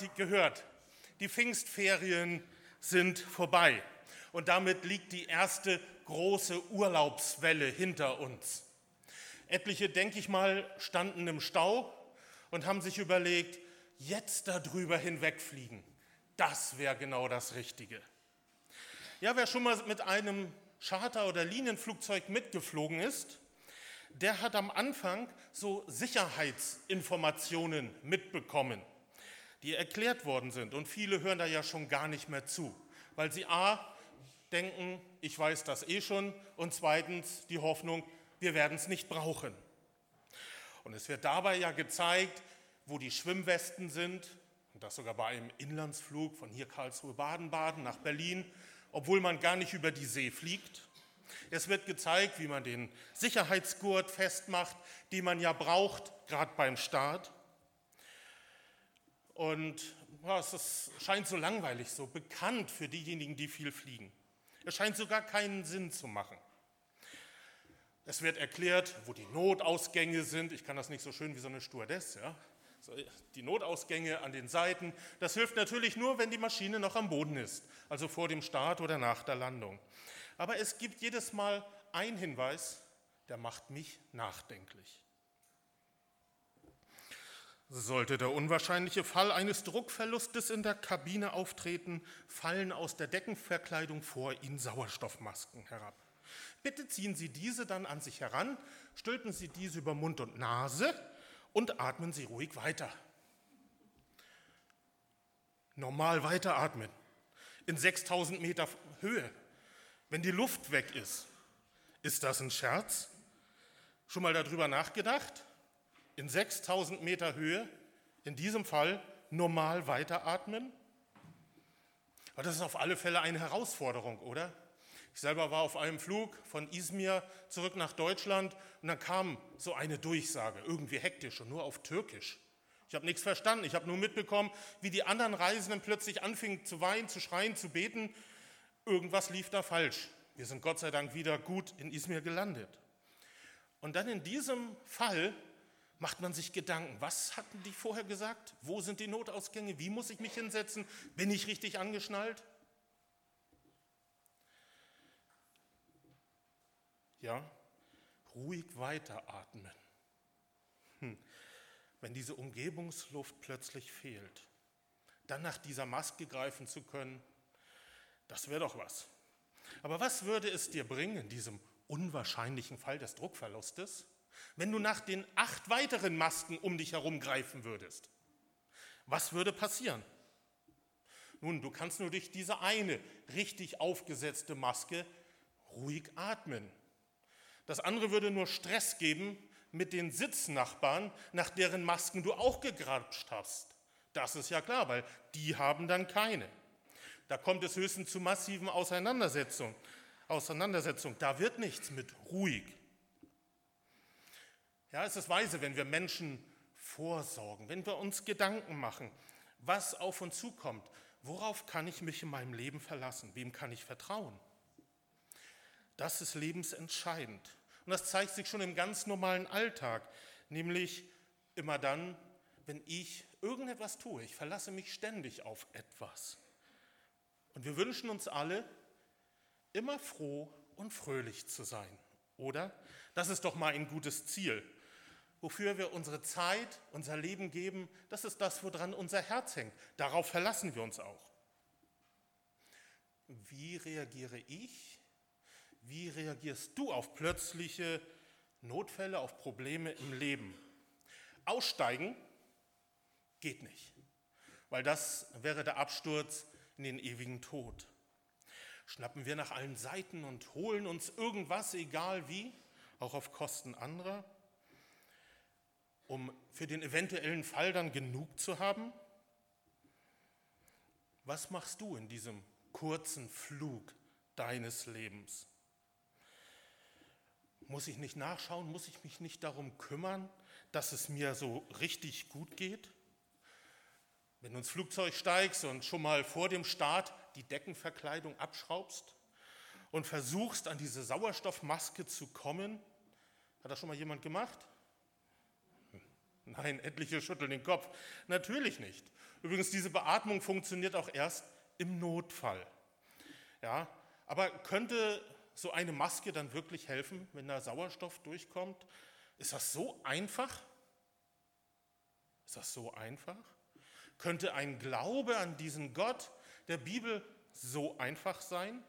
gehört, die Pfingstferien sind vorbei und damit liegt die erste große Urlaubswelle hinter uns. Etliche, denke ich mal, standen im Stau und haben sich überlegt, jetzt darüber hinwegfliegen, das wäre genau das Richtige. Ja, wer schon mal mit einem Charter- oder Linienflugzeug mitgeflogen ist, der hat am Anfang so Sicherheitsinformationen mitbekommen, die erklärt worden sind. Und viele hören da ja schon gar nicht mehr zu, weil sie a. denken, ich weiß das eh schon, und zweitens die Hoffnung, wir werden es nicht brauchen. Und es wird dabei ja gezeigt, wo die Schwimmwesten sind, und das sogar bei einem Inlandsflug von hier Karlsruhe-Baden-Baden nach Berlin, obwohl man gar nicht über die See fliegt. Es wird gezeigt, wie man den Sicherheitsgurt festmacht, den man ja braucht, gerade beim Start. Und es scheint so langweilig, so bekannt für diejenigen, die viel fliegen. Es scheint sogar keinen Sinn zu machen. Es wird erklärt, wo die Notausgänge sind. Ich kann das nicht so schön wie so eine Stewardess, ja. Die Notausgänge an den Seiten. Das hilft natürlich nur, wenn die Maschine noch am Boden ist, also vor dem Start oder nach der Landung. Aber es gibt jedes Mal einen Hinweis, der macht mich nachdenklich. Sollte der unwahrscheinliche Fall eines Druckverlustes in der Kabine auftreten, fallen aus der Deckenverkleidung vor Ihnen Sauerstoffmasken herab. Bitte ziehen Sie diese dann an sich heran, stülpen Sie diese über Mund und Nase und atmen Sie ruhig weiter. Normal weiteratmen, in 6000 Meter Höhe, wenn die Luft weg ist. Ist das ein Scherz? Schon mal darüber nachgedacht? In 6000 Meter Höhe, in diesem Fall normal weiteratmen? Aber das ist auf alle Fälle eine Herausforderung, oder? Ich selber war auf einem Flug von Izmir zurück nach Deutschland und dann kam so eine Durchsage, irgendwie hektisch und nur auf Türkisch. Ich habe nichts verstanden, ich habe nur mitbekommen, wie die anderen Reisenden plötzlich anfingen zu weinen, zu schreien, zu beten. Irgendwas lief da falsch. Wir sind Gott sei Dank wieder gut in Izmir gelandet. Und dann in diesem Fall macht man sich Gedanken, was hatten die vorher gesagt? Wo sind die Notausgänge? Wie muss ich mich hinsetzen? Bin ich richtig angeschnallt? Ja, ruhig weiteratmen. Wenn diese Umgebungsluft plötzlich fehlt, dann nach dieser Maske greifen zu können, das wäre doch was. Aber was würde es dir bringen in diesem unwahrscheinlichen Fall des Druckverlustes, wenn du nach den 8 weiteren Masken um dich herum greifen würdest? Was würde passieren? Nun, du kannst nur durch diese eine richtig aufgesetzte Maske ruhig atmen. Das andere würde nur Stress geben mit den Sitznachbarn, nach deren Masken du auch gegrapscht hast. Das ist ja klar, weil die haben dann keine. Da kommt es höchstens zu massiven Auseinandersetzungen. Da wird nichts mit ruhig. Ja, es ist weise, wenn wir Menschen vorsorgen, wenn wir uns Gedanken machen, was auf uns zukommt. Worauf kann ich mich in meinem Leben verlassen? Wem kann ich vertrauen? Das ist lebensentscheidend. Und das zeigt sich schon im ganz normalen Alltag, nämlich immer dann, wenn ich irgendetwas tue. Ich verlasse mich ständig auf etwas. Und wir wünschen uns alle, immer froh und fröhlich zu sein, oder? Das ist doch mal ein gutes Ziel. Wofür wir unsere Zeit, unser Leben geben, das ist das, woran unser Herz hängt. Darauf verlassen wir uns auch. Wie reagiere ich? Wie reagierst du auf plötzliche Notfälle, auf Probleme im Leben? Aussteigen geht nicht, weil das wäre der Absturz in den ewigen Tod. Schnappen wir nach allen Seiten und holen uns irgendwas, egal wie, auch auf Kosten anderer, um für den eventuellen Fall dann genug zu haben? Was machst du in diesem kurzen Flug deines Lebens? Muss ich nicht nachschauen? Muss ich mich nicht darum kümmern, dass es mir so richtig gut geht? Wenn du ins Flugzeug steigst und schon mal vor dem Start die Deckenverkleidung abschraubst und versuchst, an diese Sauerstoffmaske zu kommen, hat das schon mal jemand gemacht? Nein, etliche schütteln den Kopf. Natürlich nicht. Übrigens, diese Beatmung funktioniert auch erst im Notfall. Ja, aber könnte so eine Maske dann wirklich helfen, wenn da Sauerstoff durchkommt? Ist das so einfach? Ist das so einfach? Könnte ein Glaube an diesen Gott der Bibel so einfach sein?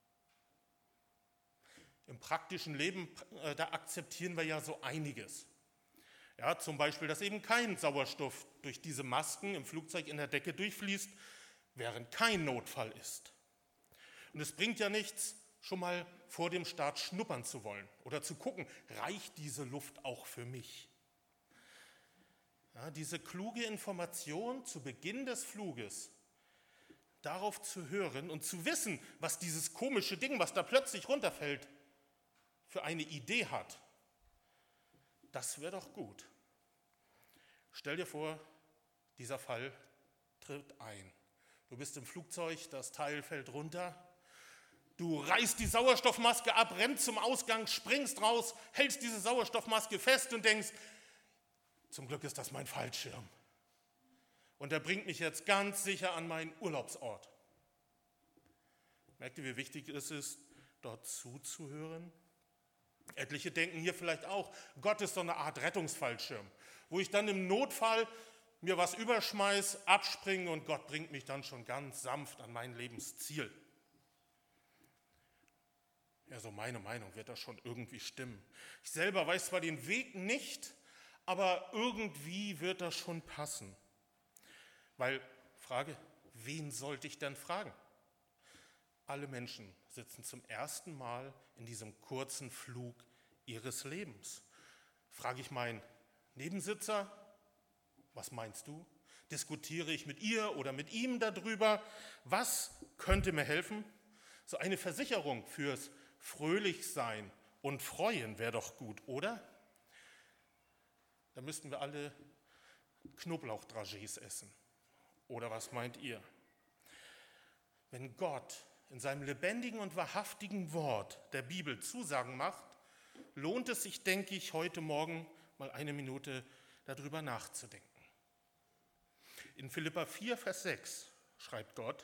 Im praktischen Leben, da akzeptieren wir ja so einiges. Ja, zum Beispiel, dass eben kein Sauerstoff durch diese Masken im Flugzeug in der Decke durchfließt, während kein Notfall ist. Und es bringt ja nichts, schon mal vor dem Start schnuppern zu wollen oder zu gucken, reicht diese Luft auch für mich? Ja, diese kluge Information zu Beginn des Fluges, darauf zu hören und zu wissen, was dieses komische Ding, was da plötzlich runterfällt, für eine Idee hat, das wäre doch gut. Stell dir vor, dieser Fall tritt ein. Du bist im Flugzeug, das Teil fällt runter. Du reißt die Sauerstoffmaske ab, rennst zum Ausgang, springst raus, hältst diese Sauerstoffmaske fest und denkst, zum Glück ist das mein Fallschirm. Und er bringt mich jetzt ganz sicher an meinen Urlaubsort. Merkt ihr, wie wichtig es ist, dort zuzuhören? Etliche denken hier vielleicht auch, Gott ist so eine Art Rettungsfallschirm, wo ich dann im Notfall mir was überschmeiß, abspringe und Gott bringt mich dann schon ganz sanft an mein Lebensziel. Ja, so meine Meinung, wird das schon irgendwie stimmen. Ich selber weiß zwar den Weg nicht, aber irgendwie wird das schon passen. Weil, Frage, wen sollte ich denn fragen? Alle Menschen sitzen zum ersten Mal in diesem kurzen Flug ihres Lebens. Frage ich meinen Nebensitzer, was meinst du? Diskutiere ich mit ihr oder mit ihm darüber? Was könnte mir helfen? So eine Versicherung fürs Fröhlichsein und Freuen wäre doch gut, oder? Da müssten wir alle Knoblauchdragees essen. Oder was meint ihr? Wenn Gott in seinem lebendigen und wahrhaftigen Wort der Bibel Zusagen macht, lohnt es sich, denke ich, heute Morgen mal eine Minute darüber nachzudenken. In Philipper 4, Vers 6 schreibt Gott,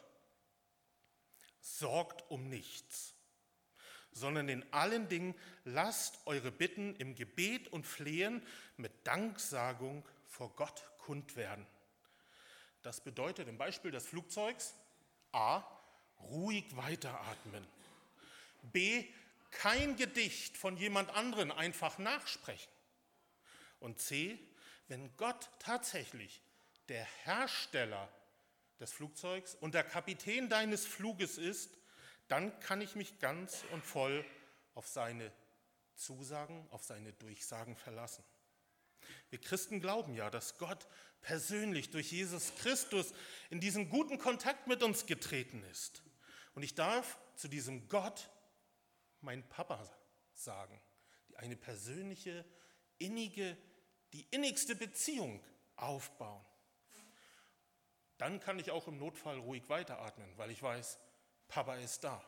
sorgt um nichts, sondern in allen Dingen lasst eure Bitten im Gebet und Flehen mit Danksagung vor Gott kund werden. Das bedeutet im Beispiel des Flugzeugs a. ruhig weiteratmen, b. kein Gedicht von jemand anderen einfach nachsprechen und c. wenn Gott tatsächlich der Hersteller des Flugzeugs und der Kapitän deines Fluges ist, dann kann ich mich ganz und voll auf seine Zusagen, auf seine Durchsagen verlassen. Wir Christen glauben ja, dass Gott persönlich durch Jesus Christus in diesen guten Kontakt mit uns getreten ist. Und ich darf zu diesem Gott mein Papa sagen, die eine persönliche, innige, die innigste Beziehung aufbauen. Dann kann ich auch im Notfall ruhig weiteratmen, weil ich weiß, Papa ist da.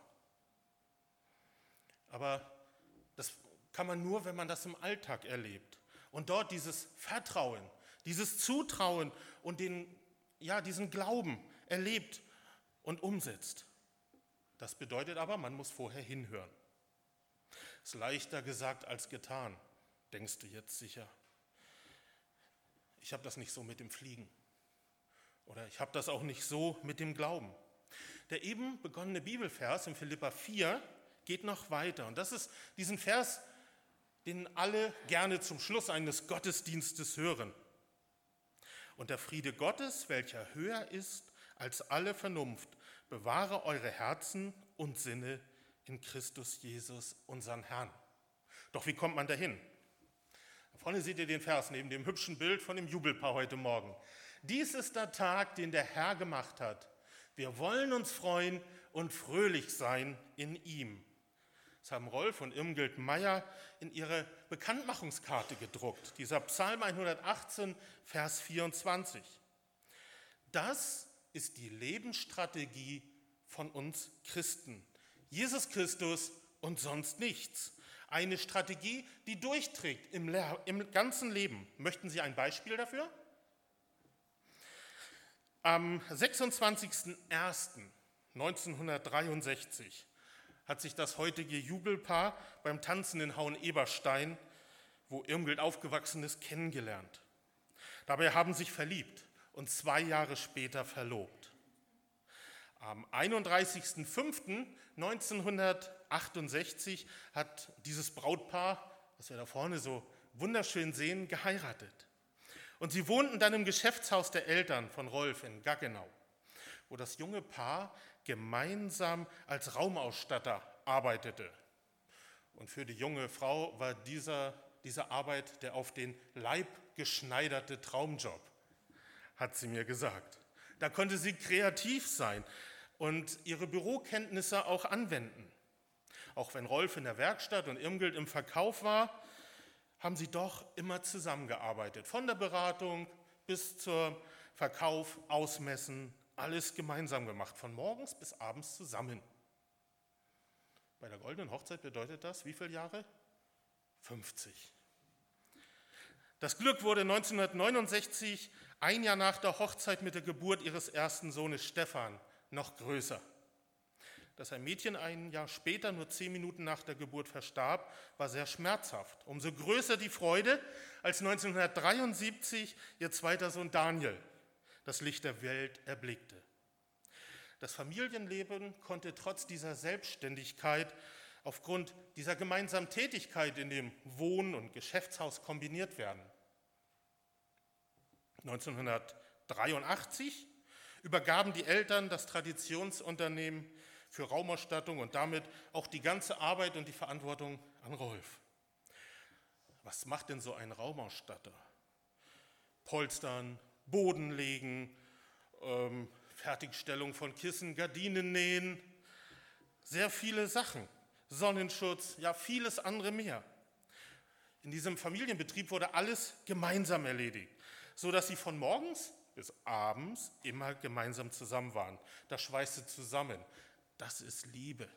Aber das kann man nur, wenn man das im Alltag erlebt und dort dieses Vertrauen, dieses Zutrauen und diesen Glauben erlebt und umsetzt. Das bedeutet aber, man muss vorher hinhören. Ist leichter gesagt als getan, denkst du jetzt sicher. Ich habe das nicht so mit dem Fliegen. Oder ich habe das auch nicht so mit dem Glauben. Der eben begonnene Bibelvers in Philipper 4 geht noch weiter. Und das ist diesen Vers, den alle gerne zum Schluss eines Gottesdienstes hören. Und der Friede Gottes, welcher höher ist als alle Vernunft, bewahre eure Herzen und Sinne in Christus Jesus, unseren Herrn. Doch wie kommt man dahin? Da vorne seht ihr den Vers neben dem hübschen Bild von dem Jubelpaar heute Morgen. Dies ist der Tag, den der Herr gemacht hat. Wir wollen uns freuen und fröhlich sein in ihm. Das haben Rolf und Irmgard Meyer in ihre Bekanntmachungskarte gedruckt. Dieser Psalm 118, Vers 24. Das ist die Lebensstrategie von uns Christen. Jesus Christus und sonst nichts. Eine Strategie, die durchträgt im ganzen Leben. Möchten Sie ein Beispiel dafür? Am 26.01.1963 hat sich das heutige Jubelpaar beim Tanzen in Hohen-Eberstein, wo Irmgard aufgewachsen ist, kennengelernt. Dabei haben sich verliebt und 2 Jahre später verlobt. Am 31.05.1968 hat dieses Brautpaar, das wir da vorne so wunderschön sehen, geheiratet. Und sie wohnten dann im Geschäftshaus der Eltern von Rolf in Gaggenau, wo das junge Paar gemeinsam als Raumausstatter arbeitete. Und für die junge Frau war diese Arbeit der auf den Leib geschneiderte Traumjob, hat sie mir gesagt. Da konnte sie kreativ sein und ihre Bürokenntnisse auch anwenden. Auch wenn Rolf in der Werkstatt und Irmgard im Verkauf war, haben sie doch immer zusammengearbeitet. Von der Beratung bis zum Verkauf, Ausmessen, alles gemeinsam gemacht, von morgens bis abends zusammen. Bei der goldenen Hochzeit bedeutet das wie viele Jahre? 50. Das Glück wurde 1969, ein Jahr nach der Hochzeit mit der Geburt ihres ersten Sohnes Stefan, noch größer. Dass ein Mädchen ein Jahr später, nur 10 Minuten nach der Geburt, verstarb, war sehr schmerzhaft. Umso größer die Freude, als 1973 ihr zweiter Sohn Daniel das Licht der Welt erblickte. Das Familienleben konnte trotz dieser Selbstständigkeit aufgrund dieser gemeinsamen Tätigkeit in dem Wohn- und Geschäftshaus kombiniert werden. 1983 übergaben die Eltern das Traditionsunternehmen für Raumausstattung und damit auch die ganze Arbeit und die Verantwortung an Rolf. Was macht denn so ein Raumausstatter? Polstern, Boden legen, Fertigstellung von Kissen, Gardinen nähen, sehr viele Sachen. Sonnenschutz, ja vieles andere mehr. In diesem Familienbetrieb wurde alles gemeinsam erledigt, sodass sie von morgens bis abends immer gemeinsam zusammen waren. Das schweißte zusammen. Das ist Liebe.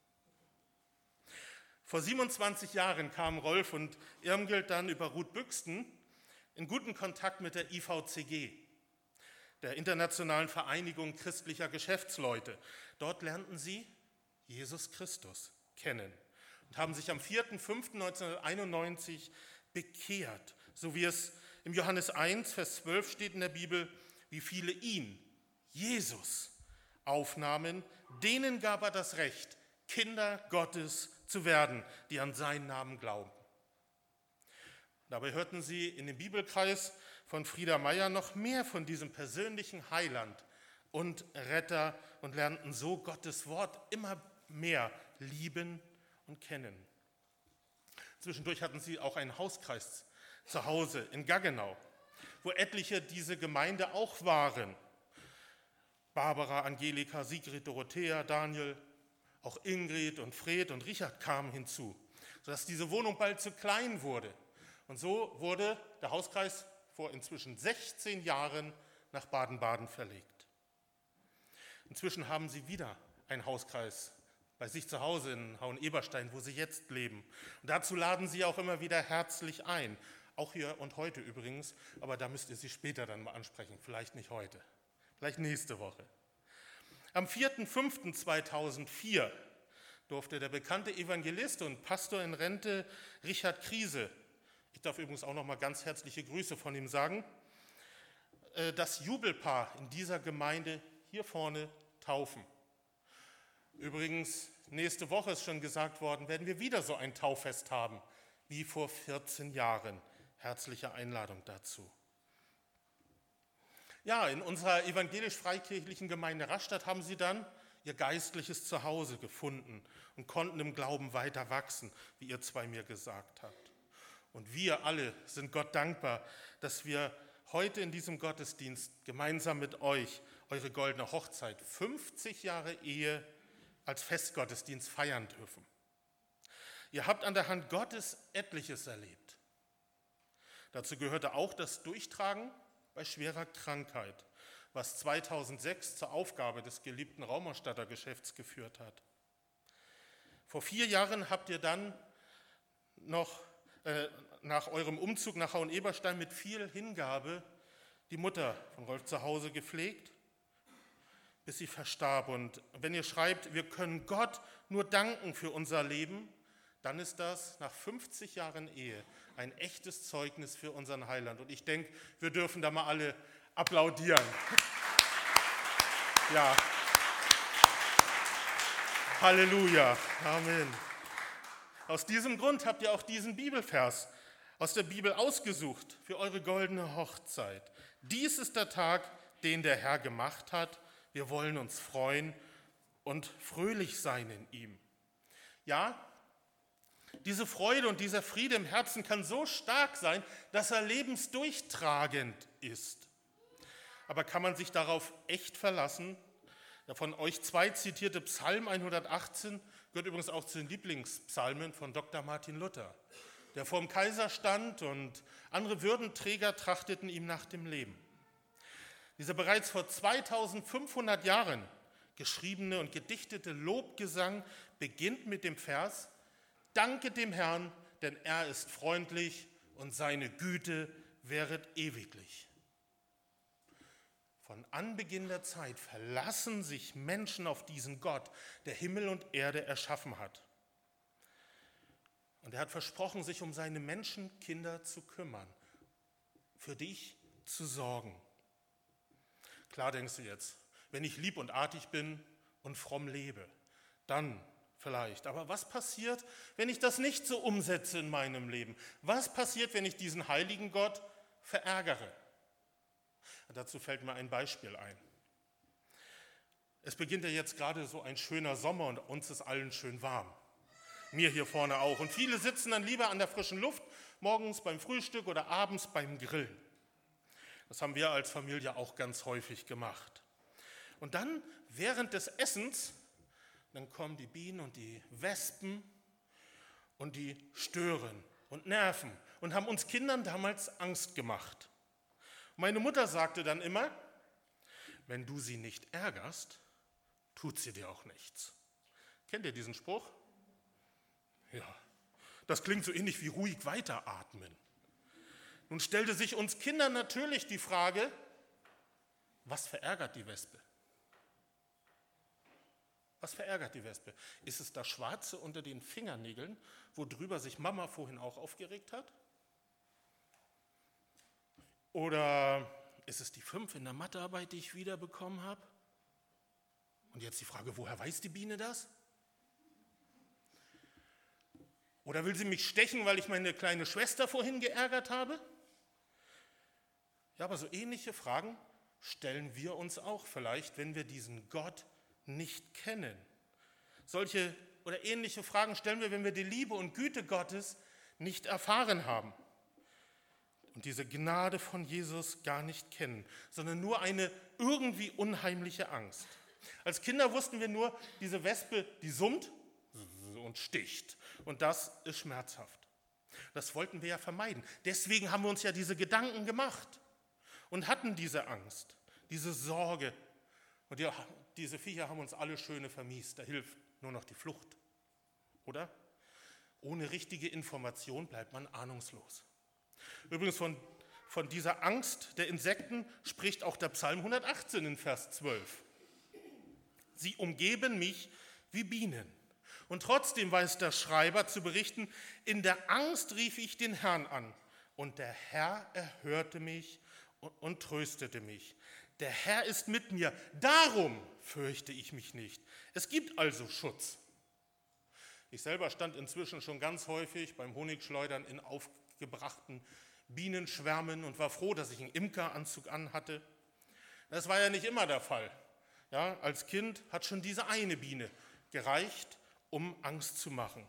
Vor 27 Jahren kamen Rolf und Irmgard dann über Ruth Büxten in guten Kontakt mit der IVCG, der Internationalen Vereinigung christlicher Geschäftsleute. Dort lernten sie Jesus Christus kennen und haben sich am 4.5.1991 bekehrt, so wie es im Johannes 1, Vers 12 steht in der Bibel, wie viele ihn, Jesus, aufnahmen, denen gab er das Recht, Kinder Gottes zu werden, die an seinen Namen glauben. Dabei hörten sie in dem Bibelkreis von Frieda Meyer noch mehr von diesem persönlichen Heiland und Retter und lernten so Gottes Wort immer mehr lieben und kennen. Zwischendurch hatten sie auch einen Hauskreis zu Hause in Gaggenau, wo etliche diese Gemeinde auch waren. Barbara, Angelika, Sigrid, Dorothea, Daniel, auch Ingrid und Fred und Richard kamen hinzu, sodass diese Wohnung bald zu klein wurde. Und so wurde der Hauskreis vor inzwischen 16 Jahren nach Baden-Baden verlegt. Inzwischen haben sie wieder einen Hauskreis bei sich zu Hause in Hohen-Eberstein, wo sie jetzt leben. Und dazu laden sie auch immer wieder herzlich ein. Auch hier und heute übrigens, aber da müsst ihr sie später dann mal ansprechen. Vielleicht nicht heute, vielleicht nächste Woche. Am 4.5.2004 durfte der bekannte Evangelist und Pastor in Rente Richard Kriese, ich darf übrigens auch noch mal ganz herzliche Grüße von ihm sagen, das Jubelpaar in dieser Gemeinde hier vorne taufen. Übrigens, nächste Woche ist schon gesagt worden, werden wir wieder so ein Tauffest haben, wie vor 14 Jahren. Herzliche Einladung dazu. Ja, in unserer evangelisch-freikirchlichen Gemeinde Rastatt haben sie dann ihr geistliches Zuhause gefunden und konnten im Glauben weiter wachsen, wie ihr zwei mir gesagt habt. Und wir alle sind Gott dankbar, dass wir heute in diesem Gottesdienst gemeinsam mit euch eure goldene Hochzeit, 50 Jahre Ehe, als Festgottesdienst feiern dürfen. Ihr habt an der Hand Gottes etliches erlebt. Dazu gehörte auch das Durchtragen bei schwerer Krankheit, was 2006 zur Aufgabe des geliebten Raumausstattergeschäfts geführt hat. Vor 4 Jahren habt ihr dann nach eurem Umzug nach Haueneberstein mit viel Hingabe die Mutter von Rolf zu Hause gepflegt, bis sie verstarb. Und wenn ihr schreibt, wir können Gott nur danken für unser Leben, dann ist das nach 50 Jahren Ehe ein echtes Zeugnis für unseren Heiland. Und ich denke, wir dürfen da mal alle applaudieren. Ja. Halleluja. Amen. Aus diesem Grund habt ihr auch diesen Bibelvers aus der Bibel ausgesucht für eure goldene Hochzeit. Dies ist der Tag, den der Herr gemacht hat. Wir wollen uns freuen und fröhlich sein in ihm. Ja, diese Freude und dieser Friede im Herzen kann so stark sein, dass er lebensdurchtragend ist. Aber kann man sich darauf echt verlassen? Der von euch zwei zitierte Psalm 118 gehört übrigens auch zu den Lieblingspsalmen von Dr. Martin Luther, der vor dem Kaiser stand und andere Würdenträger trachteten ihm nach dem Leben. Dieser bereits vor 2500 Jahren geschriebene und gedichtete Lobgesang beginnt mit dem Vers: Danke dem Herrn, denn er ist freundlich und seine Güte währet ewiglich. Von Anbeginn der Zeit verlassen sich Menschen auf diesen Gott, der Himmel und Erde erschaffen hat. Und er hat versprochen, sich um seine Menschenkinder zu kümmern, für dich zu sorgen. Klar denkst du jetzt, wenn ich lieb und artig bin und fromm lebe, dann vielleicht. Aber was passiert, wenn ich das nicht so umsetze in meinem Leben? Was passiert, wenn ich diesen heiligen Gott verärgere? Dazu fällt mir ein Beispiel ein. Es beginnt ja jetzt gerade so ein schöner Sommer und uns ist allen schön warm. Mir hier vorne auch. Und viele sitzen dann lieber an der frischen Luft, morgens beim Frühstück oder abends beim Grillen. Das haben wir als Familie auch ganz häufig gemacht. Und dann während des Essens, dann kommen die Bienen und die Wespen und die stören und nerven und haben uns Kindern damals Angst gemacht. Meine Mutter sagte dann immer, wenn du sie nicht ärgerst, tut sie dir auch nichts. Kennt ihr diesen Spruch? Ja, das klingt so ähnlich wie ruhig weiteratmen. Nun stellte sich uns Kindern natürlich die Frage, was verärgert die Wespe? Was verärgert die Wespe? Ist es das Schwarze unter den Fingernägeln, worüber sich Mama vorhin auch aufgeregt hat? Oder ist es die 5 in der Mathearbeit, die ich wiederbekommen habe? Und jetzt die Frage, woher weiß die Biene das? Oder will sie mich stechen, weil ich meine kleine Schwester vorhin geärgert habe? Ja, aber so ähnliche Fragen stellen wir uns auch vielleicht, wenn wir diesen Gott nicht kennen. Solche oder ähnliche Fragen stellen wir, wenn wir die Liebe und Güte Gottes nicht erfahren haben und diese Gnade von Jesus gar nicht kennen, sondern nur eine irgendwie unheimliche Angst. Als Kinder wussten wir nur, diese Wespe, die summt und sticht. Und das ist schmerzhaft. Das wollten wir ja vermeiden. Deswegen haben wir uns ja diese Gedanken gemacht und hatten diese Angst, diese Sorge. Und diese Viecher haben uns alle Schöne vermiest. Da hilft nur noch die Flucht, oder? Ohne richtige Information bleibt man ahnungslos. Übrigens von dieser Angst der Insekten spricht auch der Psalm 118 in Vers 12. Sie umgeben mich wie Bienen. Und trotzdem weiß der Schreiber zu berichten, in der Angst rief ich den Herrn an. Und der Herr erhörte mich und tröstete mich. Der Herr ist mit mir, darum fürchte ich mich nicht. Es gibt also Schutz. Ich selber stand inzwischen schon ganz häufig beim Honigschleudern in aufgebrachten Bienenschwärmen und war froh, dass ich einen Imkeranzug anhatte. Das war ja nicht immer der Fall. Ja, als Kind hat schon diese eine Biene gereicht, um Angst zu machen.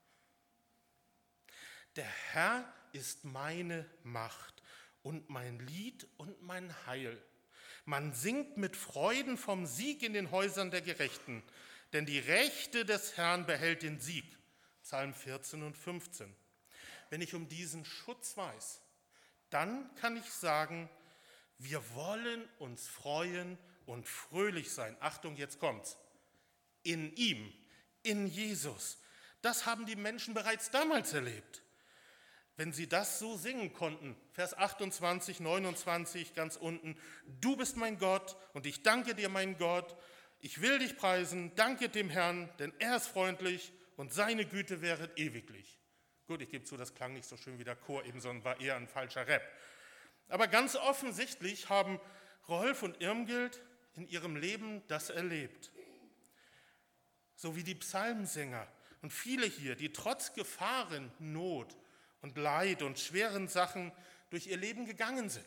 Der Herr ist meine Macht und mein Lied und mein Heil. Man singt mit Freuden vom Sieg in den Häusern der Gerechten, denn die Rechte des Herrn behält den Sieg. Psalm 14 und 15. Wenn ich um diesen Schutz weiß, dann kann ich sagen, wir wollen uns freuen und fröhlich sein. Achtung, jetzt kommt's. In ihm, in Jesus. Das haben die Menschen bereits damals erlebt. Wenn sie das so singen konnten, Vers 28, 29 ganz unten, du bist mein Gott und ich danke dir, mein Gott, ich will dich preisen, danke dem Herrn, denn er ist freundlich und seine Güte wäret ewiglich. Gut, ich gebe zu, das klang nicht so schön wie der Chor eben, sondern war eher ein falscher Rap. Aber ganz offensichtlich haben Rolf und Irmgard in ihrem Leben das erlebt. So wie die Psalmsänger und viele hier, die trotz Gefahren, Not und Leid und schweren Sachen durch ihr Leben gegangen sind.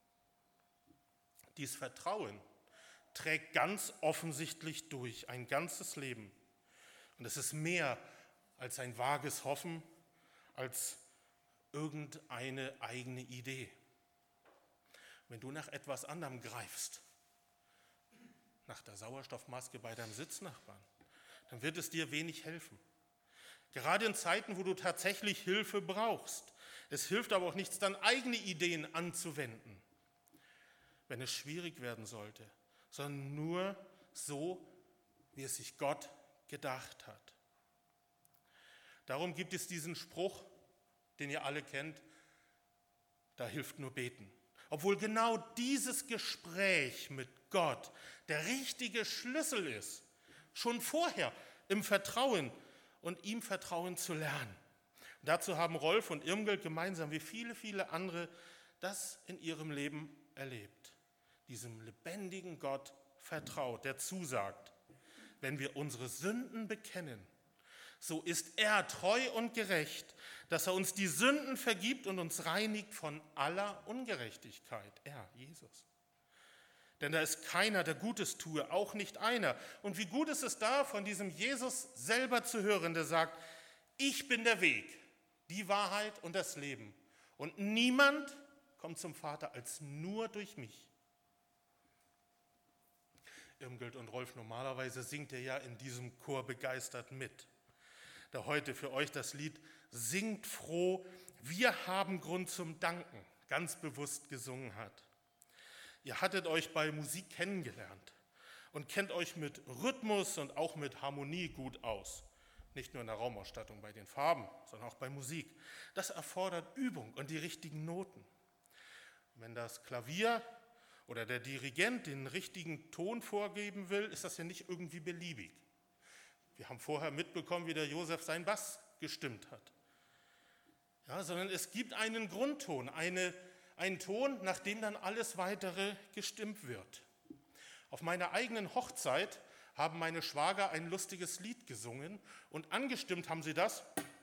Dieses Vertrauen trägt ganz offensichtlich durch ein ganzes Leben. Und es ist mehr als ein vages Hoffen, als irgendeine eigene Idee. Wenn du nach etwas anderem greifst, nach der Sauerstoffmaske bei deinem Sitznachbarn, dann wird es dir wenig helfen. Gerade in Zeiten, wo du tatsächlich Hilfe brauchst. Es hilft aber auch nichts, dann eigene Ideen anzuwenden, wenn es schwierig werden sollte, sondern nur so, wie es sich Gott gedacht hat. Darum gibt es diesen Spruch, den ihr alle kennt, da hilft nur beten. Obwohl genau dieses Gespräch mit Gott der richtige Schlüssel ist, schon vorher im Vertrauen und ihm Vertrauen zu lernen. Und dazu haben Rolf und Irmgard gemeinsam wie viele, viele andere das in ihrem Leben erlebt. Diesem lebendigen Gott vertraut, der zusagt, wenn wir unsere Sünden bekennen, so ist er treu und gerecht, dass er uns die Sünden vergibt und uns reinigt von aller Ungerechtigkeit. Er, Jesus. Denn da ist keiner, der Gutes tue, auch nicht einer. Und wie gut ist es da, von diesem Jesus selber zu hören, der sagt, ich bin der Weg, die Wahrheit und das Leben. Und niemand kommt zum Vater als nur durch mich. Irmgard und Rolf, normalerweise singt ihr ja in diesem Chor begeistert mit. Der heute für euch das Lied Singt froh, wir haben Grund zum Danken, ganz bewusst gesungen hat. Ihr hattet euch bei Musik kennengelernt und kennt euch mit Rhythmus und auch mit Harmonie gut aus. Nicht nur in der Raumausstattung bei den Farben, sondern auch bei Musik. Das erfordert Übung und die richtigen Noten. Wenn das Klavier oder der Dirigent den richtigen Ton vorgeben will, ist das ja nicht irgendwie beliebig. Wir haben vorher mitbekommen, wie der Josef seinen Bass gestimmt hat. Ja, sondern es gibt einen Grundton, einen Ton, nach dem dann alles Weitere gestimmt wird. Auf meiner eigenen Hochzeit haben meine Schwager ein lustiges Lied gesungen und angestimmt haben sie das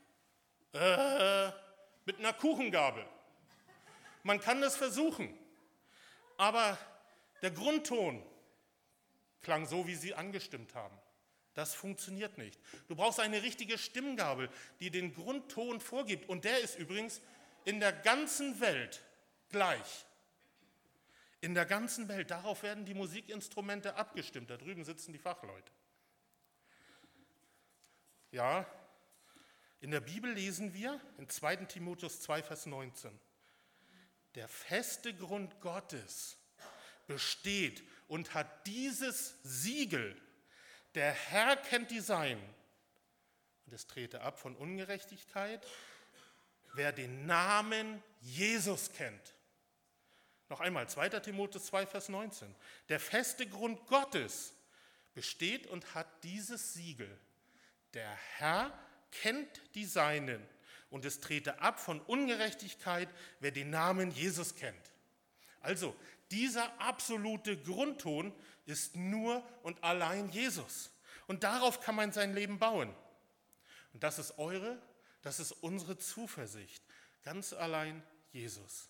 mit einer Kuchengabel. Man kann das versuchen, aber der Grundton klang so, wie sie angestimmt haben. Das funktioniert nicht. Du brauchst eine richtige Stimmgabel, die den Grundton vorgibt. Und der ist übrigens in der ganzen Welt gleich. In der ganzen Welt. Darauf werden die Musikinstrumente abgestimmt. Da drüben sitzen die Fachleute. Ja, in der Bibel lesen wir in 2. Timotheus 2, Vers 19. Der feste Grund Gottes besteht und hat dieses Siegel. Der Herr kennt die Seinen. Und es trete ab von Ungerechtigkeit, wer den Namen Jesus kennt. Noch einmal, 2. Timotheus 2, Vers 19. Der feste Grund Gottes besteht und hat dieses Siegel. Der Herr kennt die Seinen. Und es trete ab von Ungerechtigkeit, wer den Namen Jesus kennt. Also, dieser absolute Grundton ist nur und allein Jesus. Und darauf kann man sein Leben bauen. Und das ist unsere Zuversicht. Ganz allein Jesus.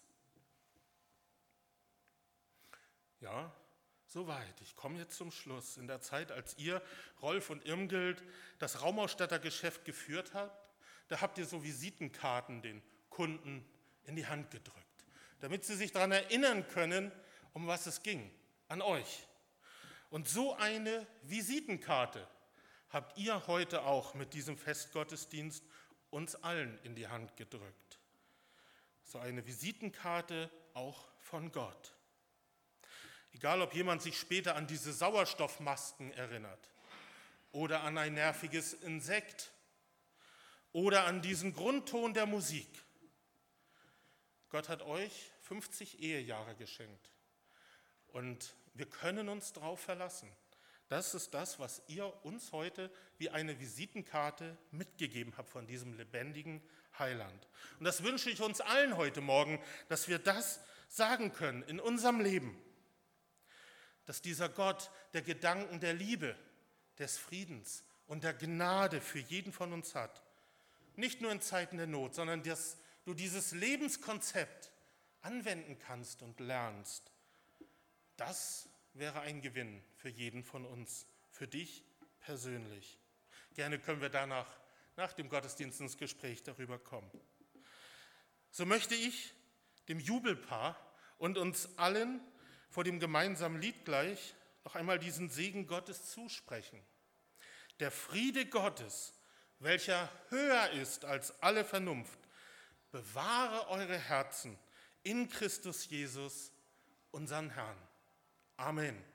Ja, soweit. Ich komme jetzt zum Schluss. In der Zeit, als ihr, Rolf und Irmgard, das Raumausstattergeschäft geführt habt, da habt ihr so Visitenkarten den Kunden in die Hand gedrückt, damit sie sich daran erinnern können, um was es ging, an euch. Und so eine Visitenkarte habt ihr heute auch mit diesem Festgottesdienst uns allen in die Hand gedrückt. So eine Visitenkarte auch von Gott. Egal, ob jemand sich später an diese Sauerstoffmasken erinnert oder an ein nerviges Insekt oder an diesen Grundton der Musik. Gott hat euch 50 Ehejahre geschenkt und wir können uns darauf verlassen. Das ist das, was ihr uns heute wie eine Visitenkarte mitgegeben habt von diesem lebendigen Heiland. Und das wünsche ich uns allen heute Morgen, dass wir das sagen können in unserem Leben. Dass dieser Gott der Gedanken der Liebe, des Friedens und der Gnade für jeden von uns hat. Nicht nur in Zeiten der Not, sondern dass du dieses Lebenskonzept anwenden kannst und lernst. Das wäre ein Gewinn für jeden von uns, für dich persönlich. Gerne können wir danach, nach dem Gottesdienst ins Gespräch darüber kommen. So möchte ich dem Jubelpaar und uns allen vor dem gemeinsamen Lied gleich noch einmal diesen Segen Gottes zusprechen. Der Friede Gottes, welcher höher ist als alle Vernunft, bewahre eure Herzen in Christus Jesus, unseren Herrn. Amen.